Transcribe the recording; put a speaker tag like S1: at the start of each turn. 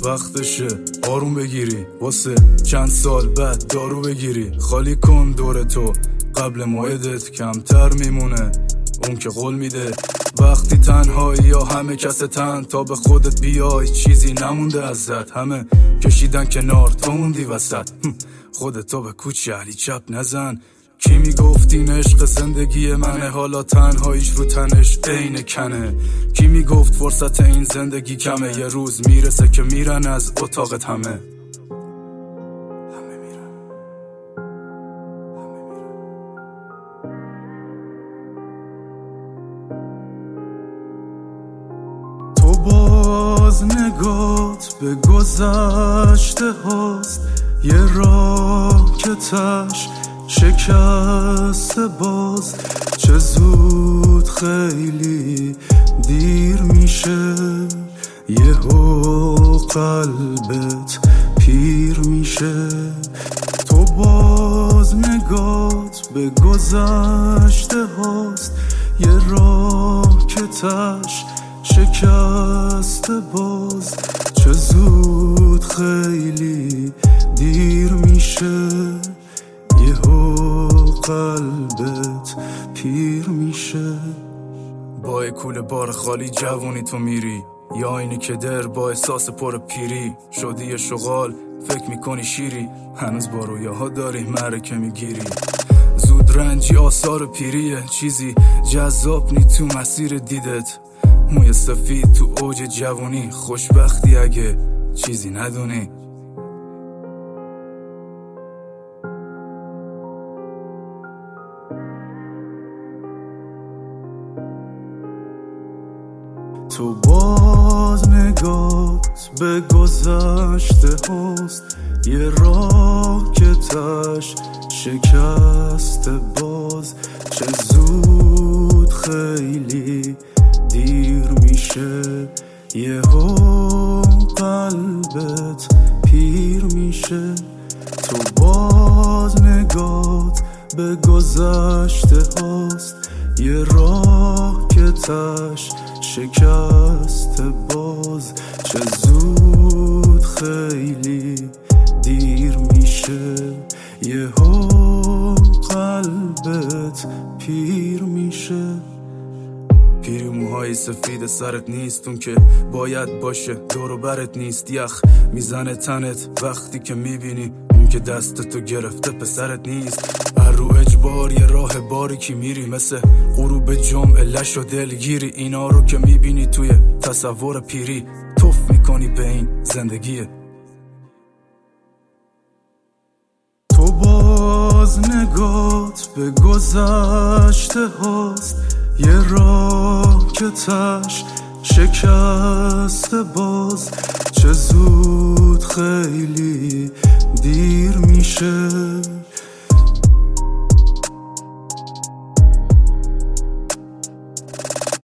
S1: وقتشه آروم بگیری، واسه چند سال بعد دارو بگیری. خالی کن دور تو قبل موعدت، کمتر میمونه اون که قول میده. وقتی تنهایی یا همه کس تن، تا به خودت بیای چیزی نمونده ازت. همه کشیدن کنار تو موندی وسط، خودتو به کوچه علی چپ نزن. کی میگفت این عشق زندگی منه، حالا تنهاییش رو تنش عین کنه. کی میگفت فرصت این زندگی کمه، یه روز میرسه که میرن از اتاقت همه. تو باز نگات به گذشته هاست، یه راه که تش شکسته باز. چه زود خیلی دیر میشه، یهو قلبت پیر میشه. تو باز نگات به گذشته هاست، یه راه که تش شکسته باز. چه زود خیلی دیر میشه، یهو قلبت پیر میشه. با کوله بار خالی جوونی تو میری، یا اینی که در با احساس پر پیری شدی یه شغال، فکر میکنی شیری، هنوز با رویاها داری معرکه میگیری. زود رنجی آثار پیریه، چیزی جذاب نی تو مسیر دیدت. موی سفید تو اوج جوونی، خوشبختی اگه چیزی ندونی. تو باز نگات به گذشته هاست، یه راه که تش شکسته باز. چه زود خیلی دیر میشه، یهو قلبت پیر میشه. تو باز نگات به گذشته هاست، یه راه که تش شکست باز. چه زود خیلی دیر میشه، یهو قلبت پیر میشه. پیری موهای سفید سرت نیست، اون که باید باشه دور و برت نیست. یخ میزنه تنت وقتی که میبینی اون که دستتو گرفته پسرت نیست. بر رو اجبار یه راه باریکی میری، مثل غروب جمعه لش و دلگیری. اینا رو که میبینی توی تصور پیری، توف میکنی به این زندگیه. تو باز نگات به گذشته هاست، یه راه که تش شکسته باز. چه زود خیلی دیر میشه،